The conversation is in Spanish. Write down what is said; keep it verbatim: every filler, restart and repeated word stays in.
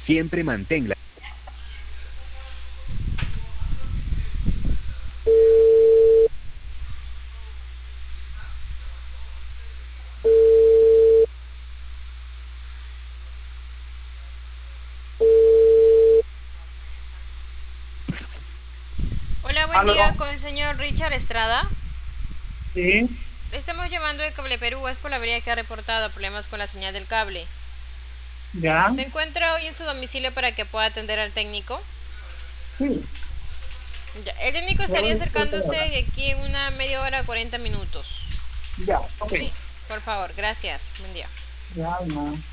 Siempre manténla. Hola, buen ¿Aló? día con el señor Richard Estrada. Sí, Le estamos llamando de Cable Perú, es por la avería que ha reportado problemas con la señal del cable. ya, ¿Se encuentra hoy en su domicilio para que pueda atender al técnico? sí, Ya, el técnico estaría soy acercándose ahora. de aquí en una media hora, cuarenta minutos. Ya, ok, Sí, por favor, gracias. Buen día. ya, no.